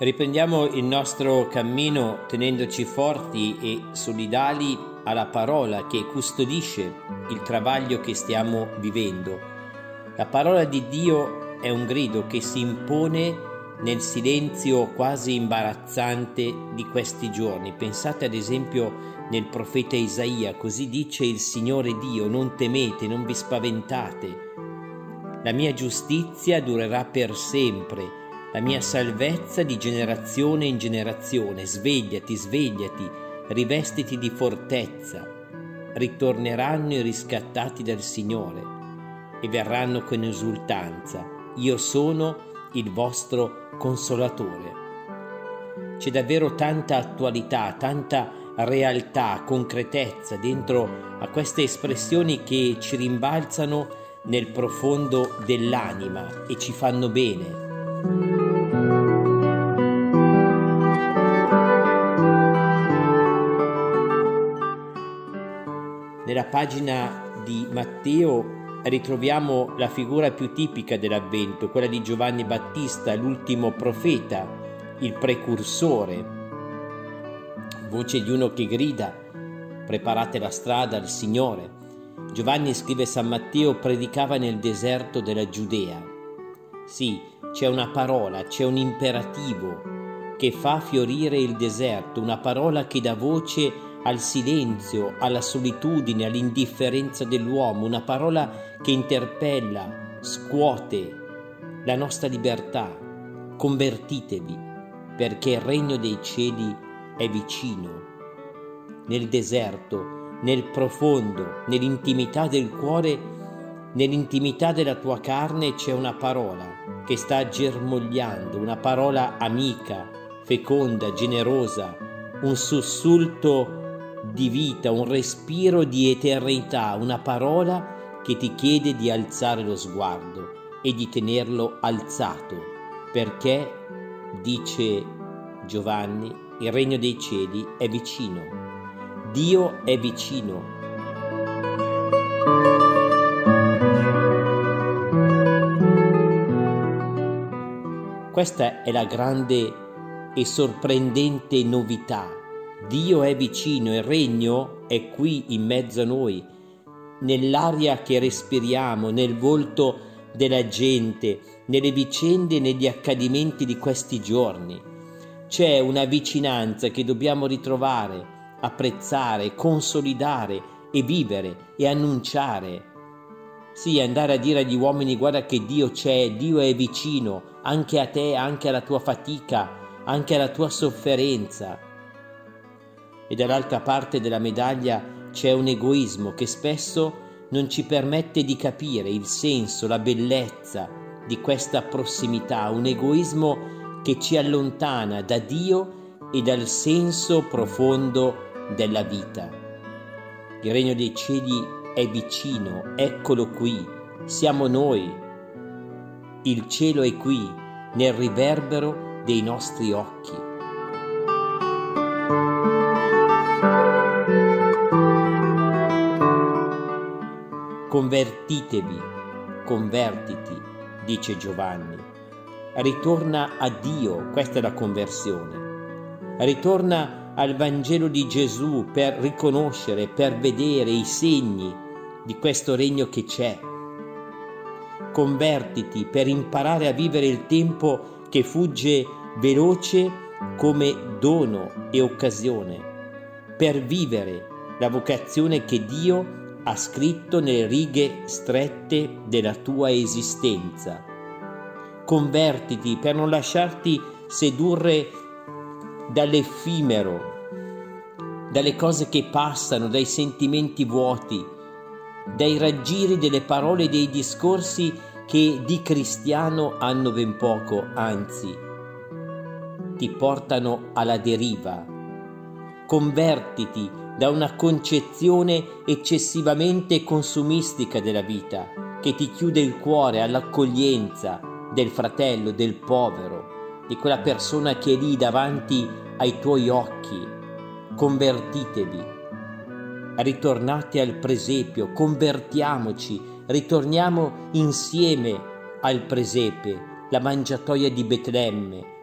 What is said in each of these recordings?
Riprendiamo il nostro cammino tenendoci forti e solidali alla parola che custodisce il travaglio che stiamo vivendo. La parola di Dio è un grido che si impone nel silenzio quasi imbarazzante di questi giorni. Pensate ad esempio nel profeta Isaia, così dice il Signore Dio: non temete, non vi spaventate, la mia giustizia durerà per sempre, la mia salvezza di generazione in generazione. Svegliati, svegliati, rivestiti di fortezza. Ritorneranno i riscattati dal Signore e verranno con esultanza. Io sono il vostro consolatore. C'è davvero tanta attualità, tanta realtà, concretezza dentro a queste espressioni che ci rimbalzano nel profondo dell'anima e ci fanno bene. Nella pagina di Matteo ritroviamo la figura più tipica dell'Avvento, quella di Giovanni Battista, l'ultimo profeta, il precursore, voce di uno che grida: preparate la strada al Signore. Giovanni, scrive San Matteo, predicava nel deserto della Giudea. Sì, c'è una parola, c'è un imperativo che fa fiorire il deserto, una parola che dà voce al silenzio, alla solitudine, all'indifferenza dell'uomo, una parola che interpella, scuote la nostra libertà. Convertitevi, perché il regno dei cieli è vicino. Nel deserto, nel profondo, nell'intimità del cuore, nell'intimità della tua carne c'è una parola che sta germogliando, una parola amica, feconda, generosa, un sussulto di vita, un respiro di eternità, una parola che ti chiede di alzare lo sguardo e di tenerlo alzato, perché, dice Giovanni, il regno dei cieli è vicino. Dio è vicino. Questa è la grande e sorprendente novità. Dio è vicino, il regno è qui in mezzo a noi, nell'aria che respiriamo, nel volto della gente, nelle vicende e negli accadimenti di questi giorni. C'è una vicinanza che dobbiamo ritrovare, apprezzare, consolidare e vivere e annunciare. Sì, andare a dire agli uomini: guarda che Dio c'è, Dio è vicino anche a te, anche alla tua fatica, anche alla tua sofferenza. E dall'altra parte della medaglia c'è un egoismo che spesso non ci permette di capire il senso, la bellezza di questa prossimità, un egoismo che ci allontana da Dio e dal senso profondo della vita. Il regno dei cieli è vicino, eccolo qui, siamo noi. Il cielo è qui, nel riverbero dei nostri occhi. Convertitevi, convertiti, dice Giovanni. Ritorna a Dio, questa è la conversione. Ritorna al Vangelo di Gesù per riconoscere, per vedere i segni di questo regno che c'è. Convertiti per imparare a vivere il tempo che fugge veloce come dono e occasione, per vivere la vocazione che Dio ha scritto nelle righe strette della tua esistenza. Convertiti per non lasciarti sedurre dall'effimero, dalle cose che passano, dai sentimenti vuoti, dai raggiri delle parole e dei discorsi che di cristiano hanno ben poco, anzi, ti portano alla deriva. Convertiti da una concezione eccessivamente consumistica della vita, che ti chiude il cuore all'accoglienza del fratello, del povero, di quella persona che è lì davanti ai tuoi occhi. Convertitevi, ritornate al presepio, convertiamoci, ritorniamo insieme al presepe, la mangiatoia di Betlemme,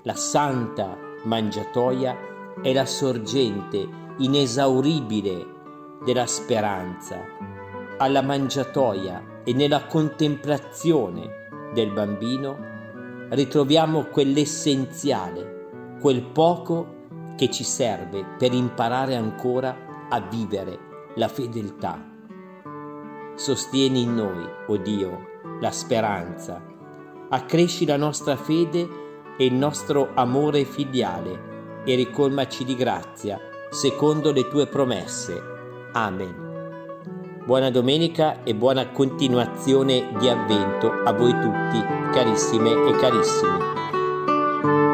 la santa mangiatoia è la sorgente inesauribile della speranza. Alla mangiatoia e nella contemplazione del bambino ritroviamo quell'essenziale, quel poco che ci serve per imparare ancora a vivere la fedeltà. Sostieni in noi, o Dio, la speranza, accresci la nostra fede e il nostro amore filiale e ricolmaci di grazia secondo le tue promesse. Amen. Buona domenica e buona continuazione di Avvento a voi tutti, carissime e carissimi.